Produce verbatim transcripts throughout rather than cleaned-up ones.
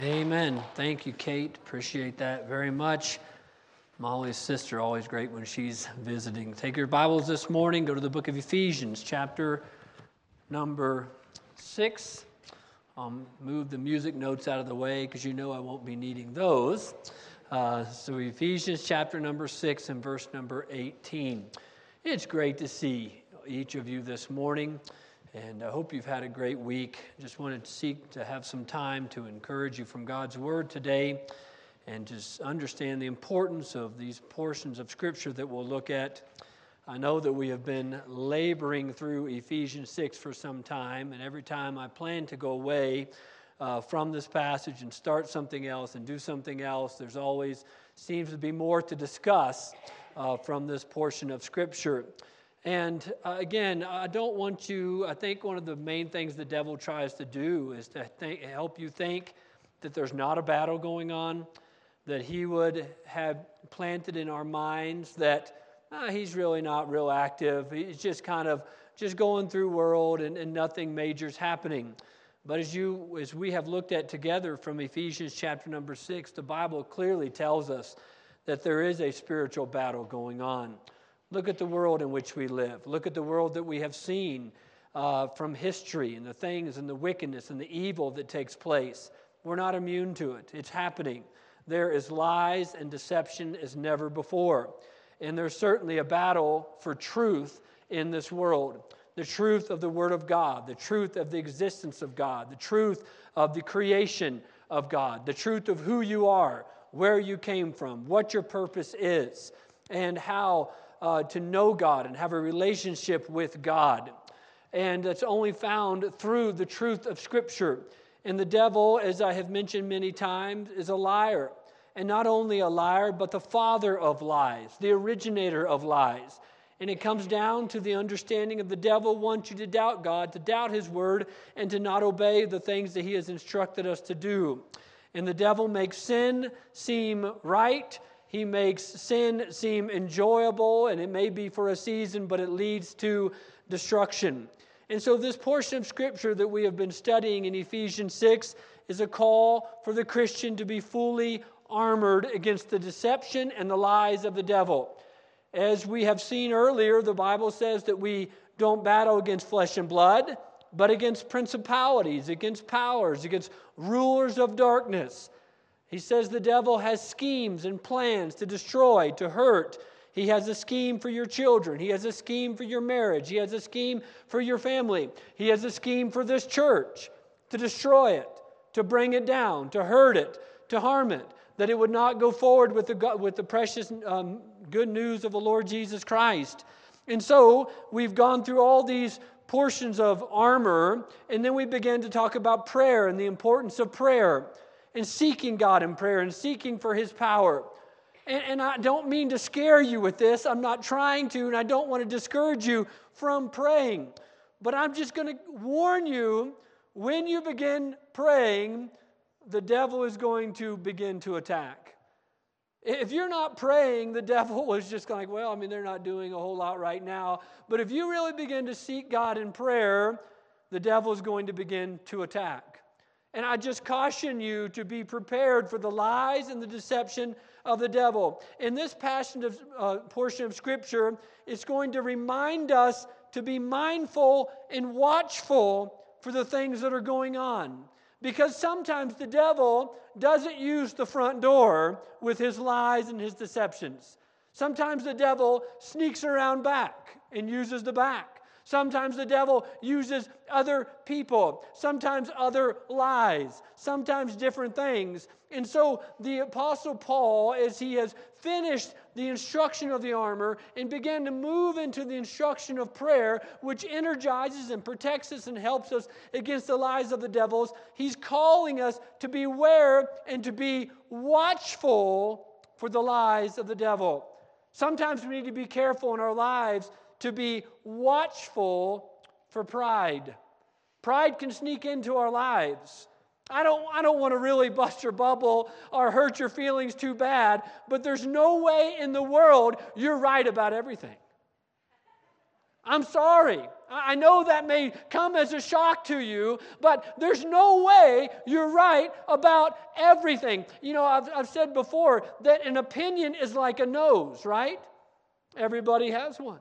Amen. Thank you, Kate. Appreciate that very much. Molly's sister, always great when she's visiting. Take your Bibles this morning, go to the book of Ephesians, chapter number six. Um, move the music notes out of the way because you know I won't be needing those. Uh, so Ephesians chapter number six and verse number eighteen. It's great to see each of you this morning. And I hope you've had a great week. Just wanted to seek to have some time to encourage you from God's Word today and just understand the importance of these portions of Scripture that we'll look at. I know that we have been laboring through Ephesians six for some time, and every time I plan to go away uh, from this passage and start something else and do something else, there's always seems to be more to discuss uh, from this portion of Scripture. And uh, again, I don't want you, I think one of the main things the devil tries to do is to think, help you think that there's not a battle going on, that he would have planted in our minds that uh, he's really not real active. He's just kind of just going through world and, and nothing major's happening. But as you, as we have looked at together from Ephesians chapter number six, the Bible clearly tells us that there is a spiritual battle going on. Look at the world in which we live. Look at the world that we have seen uh, from history and the things and the wickedness and the evil that takes place. We're not immune to it. It's happening. There is lies and deception as never before. And there's certainly a battle for truth in this world. The truth of the Word of God, the truth of the existence of God, the truth of the creation of God, the truth of who you are, where you came from, what your purpose is, and how Uh, to know God and have a relationship with God. And it's only found through the truth of Scripture. And the devil, as I have mentioned many times, is a liar. And not only a liar, but the father of lies, the originator of lies. And it comes down to the understanding of the devil wants you to doubt God, to doubt His Word, and to not obey the things that He has instructed us to do. And the devil makes sin seem right. He makes sin seem enjoyable, and it may be for a season, but it leads to destruction. And so this portion of Scripture that we have been studying in Ephesians six is a call for the Christian to be fully armored against the deception and the lies of the devil. As we have seen earlier, the Bible says that we don't battle against flesh and blood, but against principalities, against powers, against rulers of darkness. He says the devil has schemes and plans to destroy, to hurt. He has a scheme for your children. He has a scheme for your marriage. He has a scheme for your family. He has a scheme for this church to destroy it, to bring it down, to hurt it, to harm it, that it would not go forward with the, with the precious um, good news of the Lord Jesus Christ. And so we've gone through all these portions of armor, and then we began to talk about prayer and the importance of prayer, and seeking God in prayer and seeking for His power. And, and I don't mean to scare you with this. I'm not trying to, and I don't want to discourage you from praying. But I'm just going to warn you, when you begin praying, the devil is going to begin to attack. If you're not praying, the devil is just like, well, I mean, they're not doing a whole lot right now. But if you really begin to seek God in prayer, the devil is going to begin to attack. And I just caution you to be prepared for the lies and the deception of the devil. In this passion of, uh, portion of Scripture, it's going to remind us to be mindful and watchful for the things that are going on. Because sometimes the devil doesn't use the front door with his lies and his deceptions. Sometimes the devil sneaks around back and uses the back. Sometimes the devil uses other people, sometimes other lies, sometimes different things. And so the Apostle Paul, as he has finished the instruction of the armor and began to move into the instruction of prayer, which energizes and protects us and helps us against the lies of the devils, he's calling us to beware and to be watchful for the lies of the devil. Sometimes we need to be careful in our lives to be watchful for pride. Pride can sneak into our lives. I don't, I don't want to really bust your bubble or hurt your feelings too bad, but there's no way in the world you're right about everything. I'm sorry. I know that may come as a shock to you, but there's no way you're right about everything. You know, I've, I've said before that an opinion is like a nose, right? Everybody has one.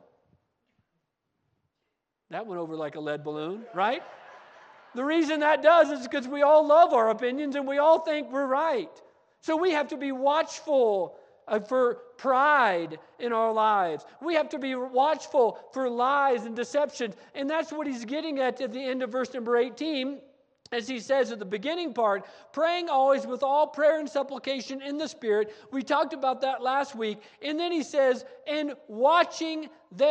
That went over like a lead balloon, right? The reason that does is because we all love our opinions and we all think we're right. So we have to be watchful for pride in our lives. We have to be watchful for lies and deception. And that's what he's getting at at the end of verse number eighteen. As he says at the beginning part, praying always with all prayer and supplication in the Spirit. We talked about that last week. And then he says, and watching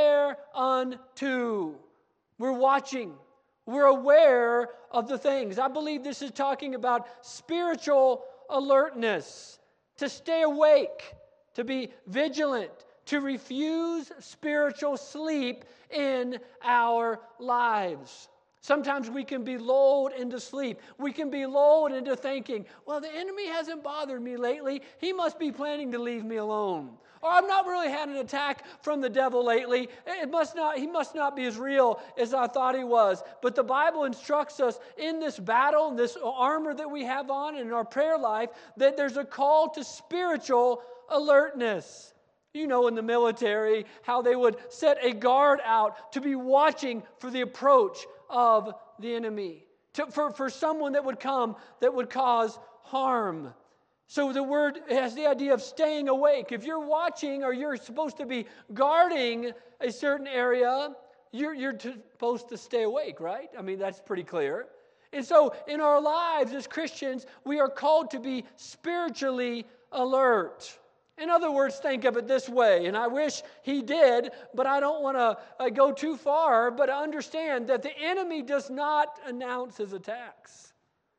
thereunto. We're watching. We're aware of the things. I believe this is talking about spiritual alertness, to stay awake, to be vigilant, to refuse spiritual sleep in our lives. Sometimes we can be lulled into sleep. We can be lulled into thinking, well, the enemy hasn't bothered me lately. He must be planning to leave me alone. Or I've not really had an attack from the devil lately. It must not, he must not be as real as I thought he was. But the Bible instructs us in this battle, this armor that we have on in our prayer life, that there's a call to spiritual alertness. You know, in the military, how they would set a guard out to be watching for the approach of the enemy, to, for, for someone that would come that would cause harm. So the word has the idea of staying awake. If you're watching or you're supposed to be guarding a certain area, you're, you're supposed to stay awake, right? I mean, that's pretty clear. And so in our lives as Christians, we are called to be spiritually alert. In other words, think of it this way, and I wish he did, but I don't want to uh, go too far, but understand that the enemy does not announce his attacks.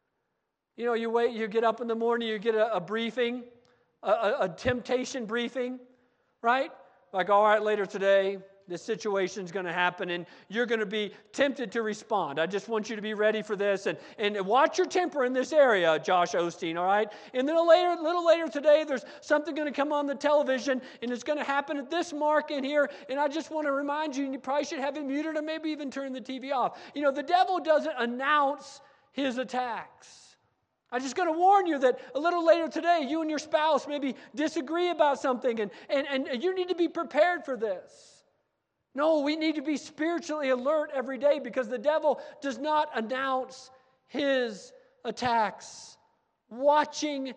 You know, you wait, you get up in the morning, you get a, a briefing, a, a, a temptation briefing, right? Like, all right, later today, this situation's going to happen, and you're going to be tempted to respond. I just want you to be ready for this, and, and watch your temper in this area, Josh Osteen, all right? And then a later, little later today, there's something going to come on the television, and it's going to happen at this mark in here, and I just want to remind you, and you probably should have it muted or maybe even turn the T V off. You know, the devil doesn't announce his attacks. I'm just going to warn you that a little later today, you and your spouse maybe disagree about something, and, and, and you need to be prepared for this. No, we need to be spiritually alert every day because the devil does not announce his attacks. Watching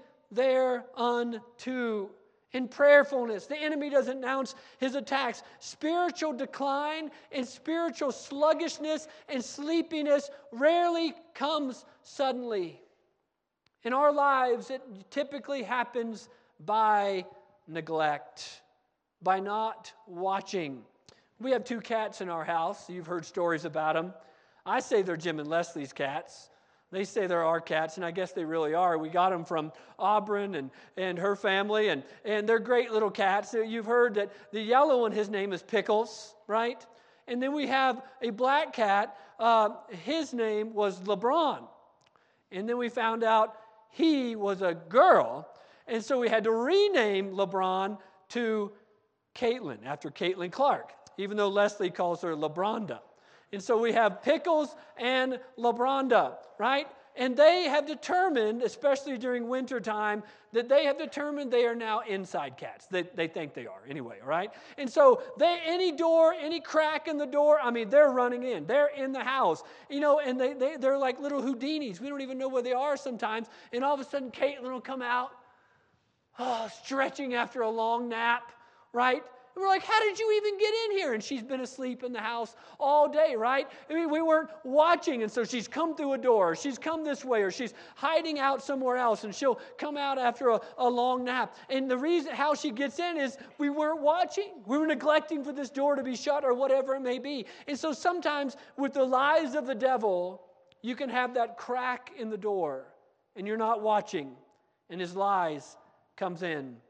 thereunto. In prayerfulness, the enemy doesn't announce his attacks. Spiritual decline and spiritual sluggishness and sleepiness rarely comes suddenly. In our lives, it typically happens by neglect, by not watching. We have two cats in our house. You've heard stories about them. I say they're Jim and Leslie's cats. They say they're our cats, and I guess they really are. We got them from Auburn and, and her family, and, and they're great little cats. You've heard that the yellow one, his name is Pickles, right? And then we have a black cat. Uh, his name was LeBron. And then we found out he was a girl, and so we had to rename LeBron to Caitlin, after Caitlin Clark, even though Leslie calls her LeBronda. And so we have Pickles and LeBronda, right? And they have determined, especially during winter time, that they have determined they are now inside cats. They, they think they are anyway, right? And so they, any door, any crack in the door, I mean, they're running in. They're in the house. You know, and they, they, they're like little Houdinis. We don't even know where they are sometimes. And all of a sudden, Caitlin will come out, oh, stretching after a long nap, right? And we're like, how did you even get in here? And she's been asleep in the house all day, right? I mean, we weren't watching, and so she's come through a door, or she's come this way, or she's hiding out somewhere else, and she'll come out after a, a long nap. And the reason how she gets in is we weren't watching. We were neglecting for this door to be shut or whatever it may be. And so sometimes with the lies of the devil, you can have that crack in the door, and you're not watching, and his lies comes in.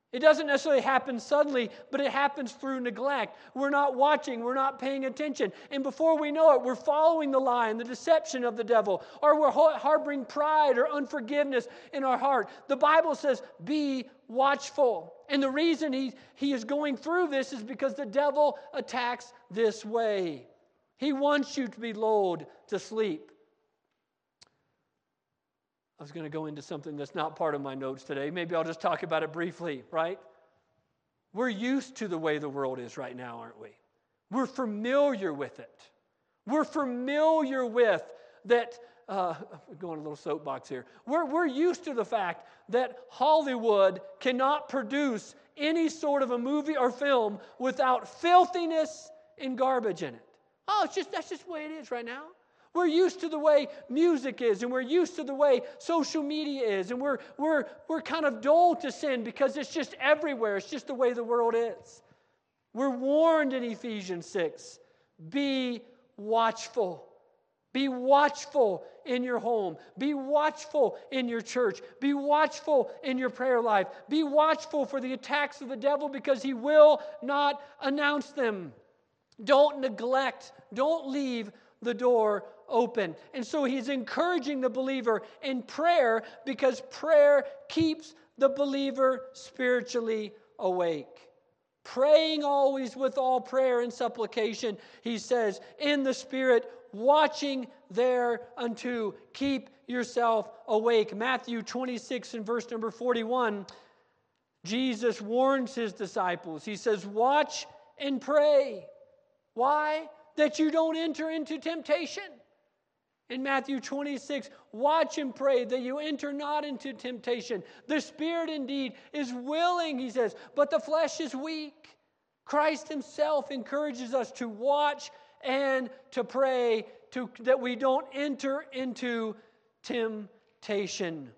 It doesn't necessarily happen suddenly, but it happens through neglect. We're not watching, we're not paying attention. And before we know it, we're following the lie and the deception of the devil, or we're harboring pride or unforgiveness in our heart. The Bible says, be watchful. And the reason he, he is going through this is because the devil attacks this way. He wants you to be lulled to sleep. I was going to go into something that's not part of my notes today. Maybe I'll just talk about it briefly, right? We're used to the way the world is right now, aren't we? We're familiar with it. We're familiar with that, uh, I'm going a little soapbox here. We're, we're used to the fact that Hollywood cannot produce any sort of a movie or film without filthiness and garbage in it. Oh, it's just that's just the way it is right now. We're used to the way music is, and we're used to the way social media is, and we're, we're, we're kind of dull to sin because it's just everywhere. It's just the way the world is. We're warned in Ephesians six, be watchful. Be watchful in your home. Be watchful in your church. Be watchful in your prayer life. Be watchful for the attacks of the devil because he will not announce them. Don't neglect, don't leave the door open. And so he's encouraging the believer in prayer because prayer keeps the believer spiritually awake. Praying always with all prayer and supplication, he says, in the Spirit, watching thereunto. Keep yourself awake. Matthew twenty-six and verse number forty-one, Jesus warns his disciples. He says, watch and pray. Why? That you don't enter into temptation. In Matthew twenty-six, watch and pray that you enter not into temptation. The spirit indeed is willing, he says, but the flesh is weak. Christ himself encourages us to watch and to pray to, that we don't enter into temptation.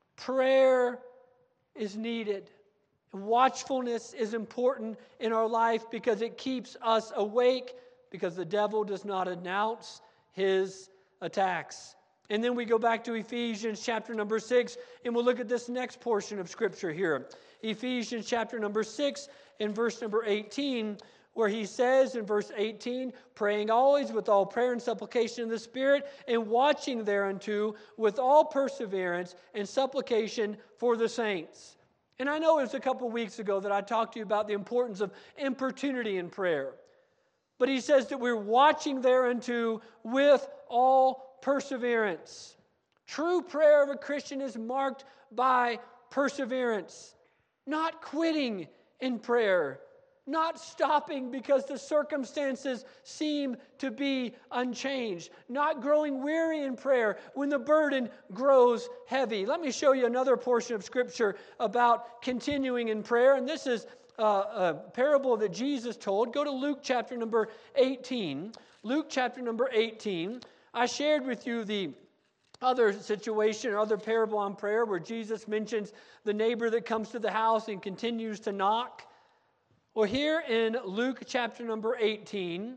Prayer is needed. Watchfulness is important in our life because it keeps us awake, because the devil does not announce his attacks. And then we go back to Ephesians chapter number six, and we'll look at this next portion of Scripture here. Ephesians chapter number six and verse number eighteen, where he says in verse eighteen, praying always with all prayer and supplication in the Spirit, and watching thereunto with all perseverance and supplication for the saints. And I know it was a couple weeks ago that I talked to you about the importance of importunity in prayer. But he says that we're watching thereunto with all perseverance. True prayer of a Christian is marked by perseverance. Not quitting in prayer. Not stopping because the circumstances seem to be unchanged. Not growing weary in prayer when the burden grows heavy. Let me show you another portion of Scripture about continuing in prayer. And this is Uh, a parable that Jesus told. Go to Luke chapter number eighteen. Luke chapter number eighteen. I shared with you the other situation or other parable on prayer where Jesus mentions the neighbor that comes to the house and continues to knock. Well, here in Luke chapter number eighteen,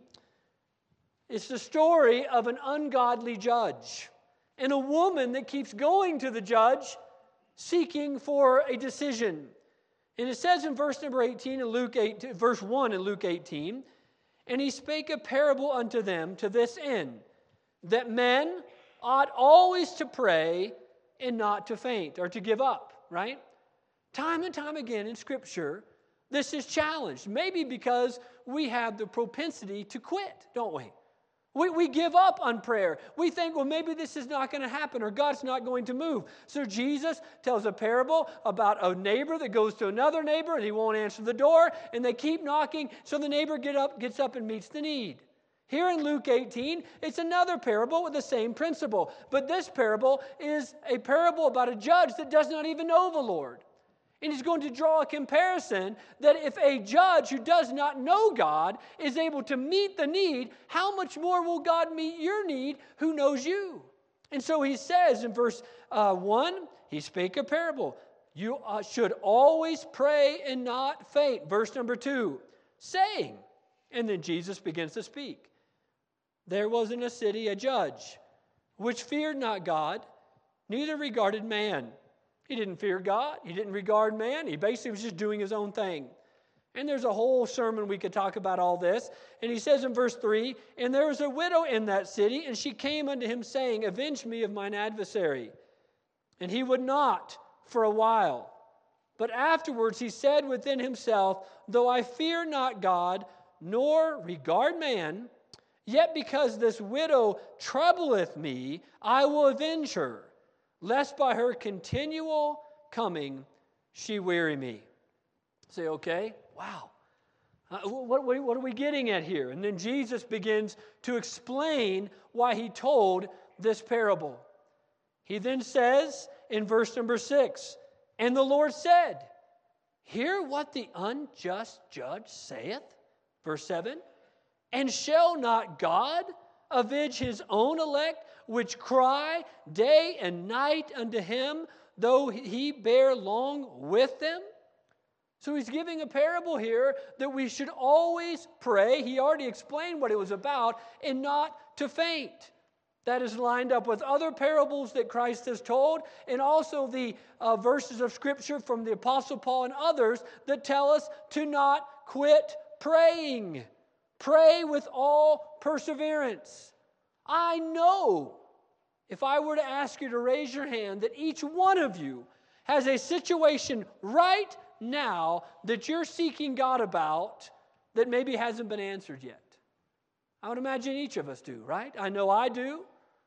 it's the story of an ungodly judge and a woman that keeps going to the judge seeking for a decision. And it says in verse number eighteen in Luke eight, verse one in Luke eighteen, and he spake a parable unto them to this end, that men ought always to pray and not to faint or to give up, right? Time and time again in Scripture, this is challenged. Maybe because we have the propensity to quit, don't we? We, we give up on prayer. We think, well, maybe this is not going to happen or God's not going to move. So Jesus tells a parable about a neighbor that goes to another neighbor and he won't answer the door and they keep knocking. So the neighbor get up, gets up and meets the need. Here in Luke eighteen, it's another parable with the same principle. But this parable is a parable about a judge that does not even know the Lord. And he's going to draw a comparison that if a judge who does not know God is able to meet the need, how much more will God meet your need who knows you? And so he says in verse uh, one, he spake a parable. You uh, should always pray and not faint. Verse number two, saying, and then Jesus begins to speak. There was in a city a judge, which feared not God, neither regarded man. He didn't fear God. He didn't regard man. He basically was just doing his own thing. And there's a whole sermon we could talk about all this. And he says in verse three, and there was a widow in that city, and she came unto him, saying, avenge me of mine adversary. And he would not for a while. But afterwards he said within himself, though I fear not God, nor regard man, yet because this widow troubleth me, I will avenge her, lest by her continual coming she weary me. Say, okay, wow. Uh, what, what, what are we getting at here? And then Jesus begins to explain why he told this parable. He then says in verse number six, and the Lord said, hear what the unjust judge saith. Verse seven, and shall not God avenge his own elect, which cry day and night unto him, though he bear long with them? So he's giving a parable here that we should always pray. He already explained what it was about, and not to faint. That is lined up with other parables that Christ has told, and also the uh, verses of Scripture from the Apostle Paul and others that tell us to not quit praying. Pray with all perseverance. I know, if I were to ask you to raise your hand, that each one of you has a situation right now that you're seeking God about that maybe hasn't been answered yet. I would imagine each of us do, right? I know I do.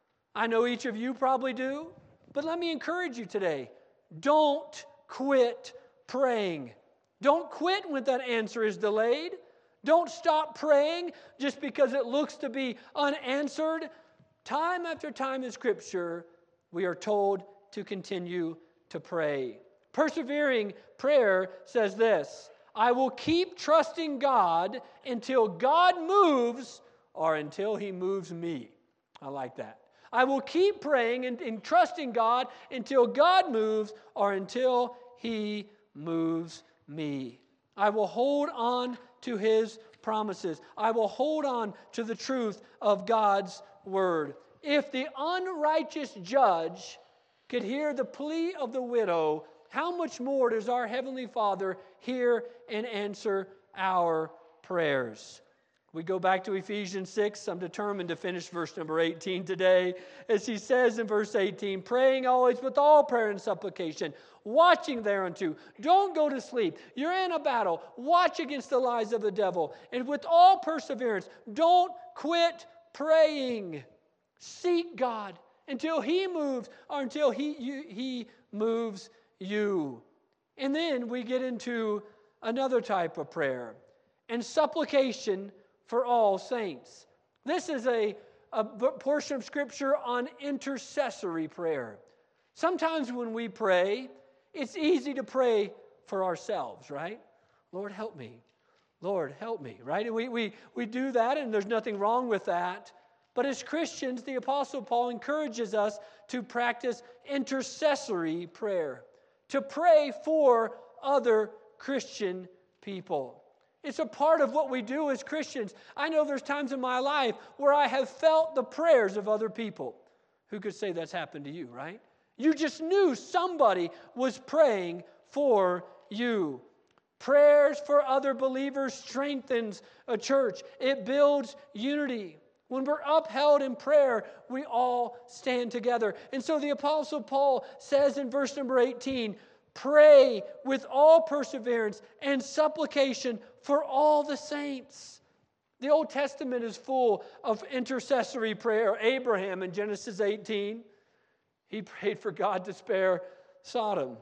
I know each of you probably do. But let me encourage you today. Don't quit praying. Don't quit when that answer is delayed. Don't stop praying just because it looks to be unanswered. Time after time in Scripture, we are told to continue to pray. Persevering prayer says this, I will keep trusting God until God moves or until He moves me. I like that. I will keep praying and, and trusting God until God moves or until He moves me. I will hold on to His promises. I will hold on to the truth of God's word. If the unrighteous judge could hear the plea of the widow, how much more does our Heavenly Father hear and answer our prayers? We go back to Ephesians six. I'm determined to finish verse number eighteen today. As he says in verse eighteen, praying always with all prayer and supplication, watching thereunto. Don't go to sleep. You're in a battle. Watch against the lies of the devil. And with all perseverance, don't quit praying. Seek God until He moves or until He, you, he moves you. And then we get into another type of prayer. And supplication for all saints. This is a, a portion of Scripture on intercessory prayer. Sometimes when we pray, it's easy to pray for ourselves, right? Lord, help me. Lord, help me, right? And we, we, we do that, and there's nothing wrong with that. But as Christians, the Apostle Paul encourages us to practice intercessory prayer, to pray for other Christian people. It's a part of what we do as Christians. I know there's times in my life where I have felt the prayers of other people. Who could say that's happened to you, right? You just knew somebody was praying for you. Prayers for other believers strengthens a church. It builds unity. When we're upheld in prayer, we all stand together. And so the Apostle Paul says in verse number eighteen, pray with all perseverance and supplication for all the saints. The Old Testament is full of intercessory prayer. Abraham in Genesis eighteen, he prayed for God to spare Sodom.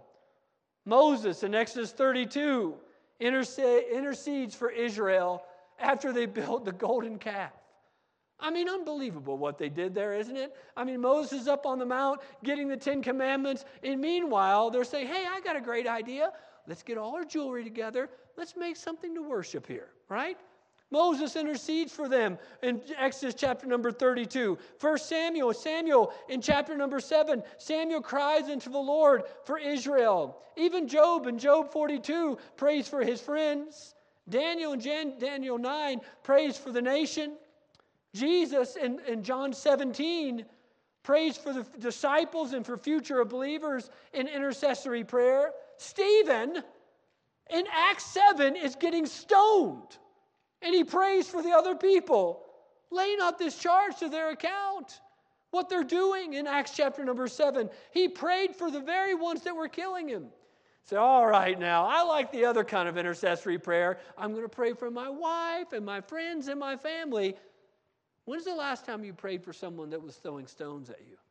Moses in Exodus thirty-two intercedes for Israel after they built the golden calf. I mean, unbelievable what they did there, isn't it? I mean, Moses is up on the mount getting the Ten Commandments, and meanwhile, they're saying, hey, I got a great idea. Let's get all our jewelry together. Let's make something to worship here, right? Moses intercedes for them in Exodus chapter number thirty-two. First Samuel, Samuel in chapter number seven, Samuel cries unto the Lord for Israel. Even Job in Job forty-two prays for his friends. Daniel in Jan, Daniel nine prays for the nation. Jesus in, in John seventeen prays for the disciples and for future believers in intercessory prayer. Stephen, in Acts seven, is getting stoned, and he prays for the other people. Lay not this charge to their account, what they're doing in Acts chapter number seven. He prayed for the very ones that were killing him. Say, all right now, I like the other kind of intercessory prayer. I'm going to pray for my wife and my friends and my family. When's the last time you prayed for someone that was throwing stones at you?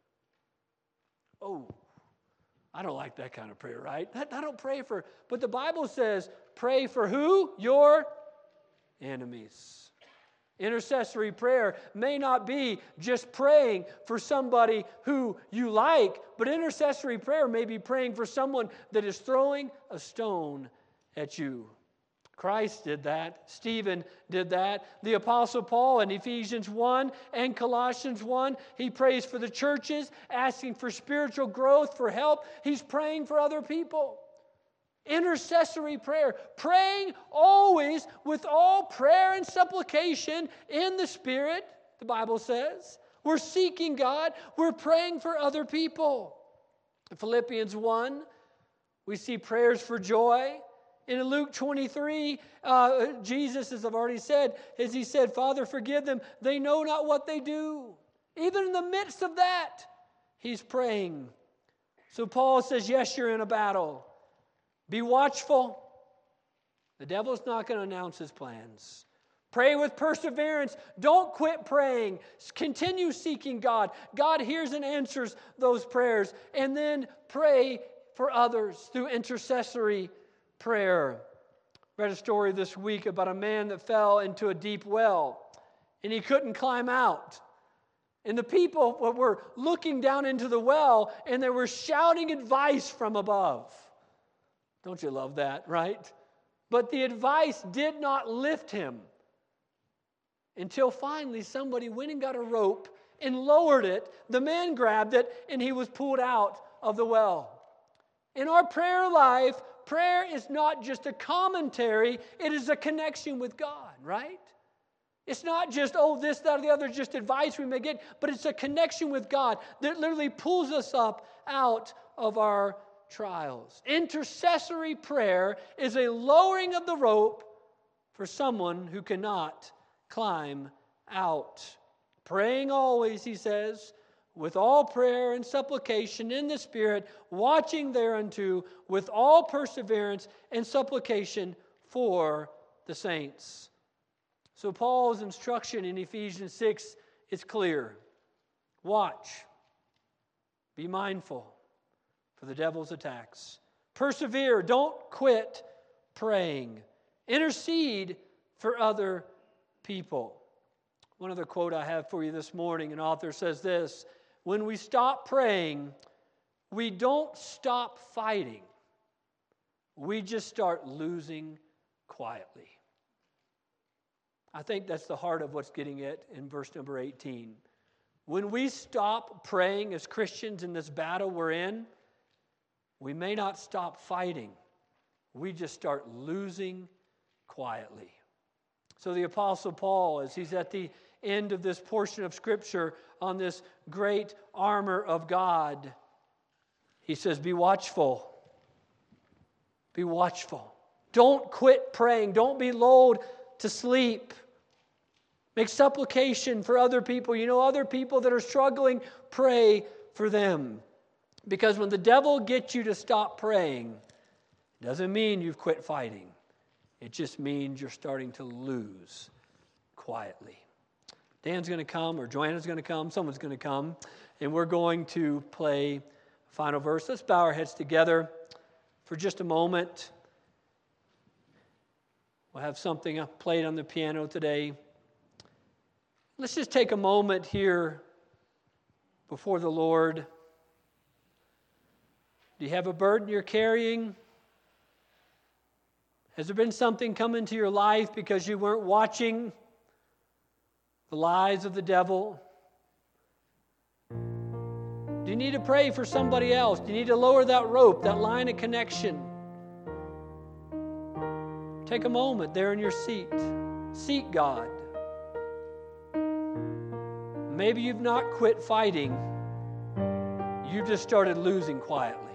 Oh, I don't like that kind of prayer, right? I don't pray for, but the Bible says, pray for who? Your enemies. Intercessory prayer may not be just praying for somebody who you like, but intercessory prayer may be praying for someone that is throwing a stone at you. Christ did that. Stephen did that. The Apostle Paul in Ephesians one and Colossians one, he prays for the churches, asking for spiritual growth, for help. He's praying for other people. Intercessory prayer, praying always with all prayer and supplication in the Spirit, the Bible says. We're seeking God. We're praying for other people. In Philippians one, we see prayers for joy. In Luke twenty-three, uh, Jesus, as I've already said, as he said, Father, forgive them. They know not what they do. Even in the midst of that, he's praying. So Paul says, yes, you're in a battle. Be watchful. The devil's not going to announce his plans. Pray with perseverance. Don't quit praying. Continue seeking God. God hears and answers those prayers. And then pray for others through intercessory prayer. Read a story this week about a man that fell into a deep well and he couldn't climb out. And the people were looking down into the well and they were shouting advice from above. Don't you love that, right? But the advice did not lift him until finally somebody went and got a rope and lowered it. The man grabbed it and he was pulled out of the well. In our prayer life, prayer is not just a commentary, it is a connection with God, right? It's not just, oh, this, that, or the other, just advice we may get, but it's a connection with God that literally pulls us up out of our trials. Intercessory prayer is a lowering of the rope for someone who cannot climb out. Praying always, he says, with all prayer and supplication in the Spirit, watching thereunto with all perseverance and supplication for the saints. So Paul's instruction in Ephesians six is clear. Watch. Be mindful for the devil's attacks. Persevere. Don't quit praying. Intercede for other people. One other quote I have for you this morning, an author says this: when we stop praying, we don't stop fighting. We just start losing quietly. I think that's the heart of what's getting at in verse number eighteen. When we stop praying as Christians in this battle we're in, we may not stop fighting. We just start losing quietly. So the Apostle Paul, as he's at the end of this portion of Scripture on this great armor of God, he says, be watchful. Be watchful. Don't quit praying. Don't be lulled to sleep. Make supplication for other people. You know, other people that are struggling, pray for them. Because when the devil gets you to stop praying, it doesn't mean you've quit fighting. It just means you're starting to lose quietly. Dan's going to come, or Joanna's going to come, someone's going to come, and we're going to play final verse. Let's bow our heads together for just a moment. We'll have something played on the piano today. Let's just take a moment here before the Lord. Do you have a burden you're carrying? Has there been something come into your life because you weren't watching the lies of the devil? Do you need to pray for somebody else? Do you need to lower that rope, that line of connection? Take a moment there in your seat. Seek God. Maybe you've not quit fighting, you just started losing quietly.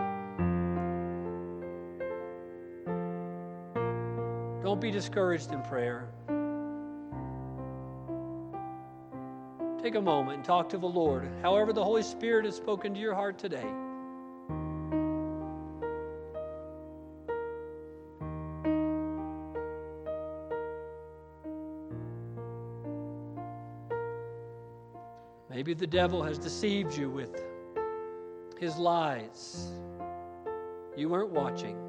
Don't be discouraged in prayer. Take a moment and talk to the Lord, however the Holy Spirit has spoken to your heart today. Maybe the devil has deceived you with his lies. You weren't watching.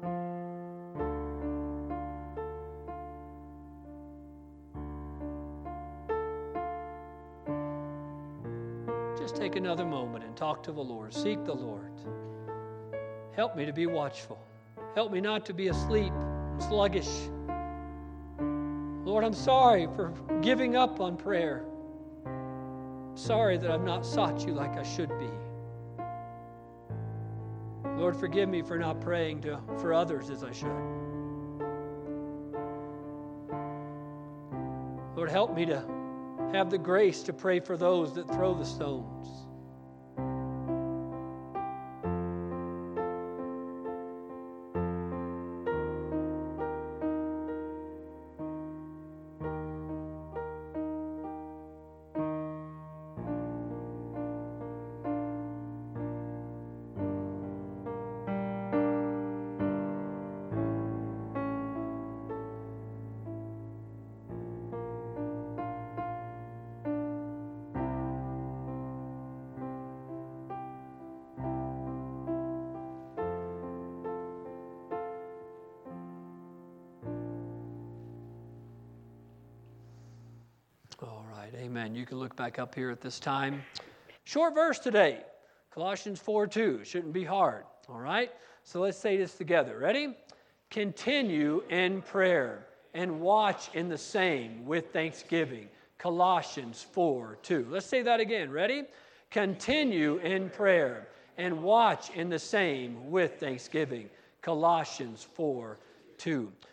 Just take another moment and talk to the Lord. Seek the Lord. Help me to be watchful. Help me not to be asleep and sluggish. Lord, I'm sorry for giving up on prayer. Sorry that I've not sought you like I should be. Lord, forgive me for not praying to, for others as I should. Lord, help me to have the grace to pray for those that throw the stones. Amen. You can look back up here at this time. Short verse today, Colossians four two. Shouldn't be hard. All right? So let's say this together. Ready? Continue in prayer and watch in the same with thanksgiving. Colossians four two. Let's say that again. Ready? Continue in prayer and watch in the same with thanksgiving. Colossians four two.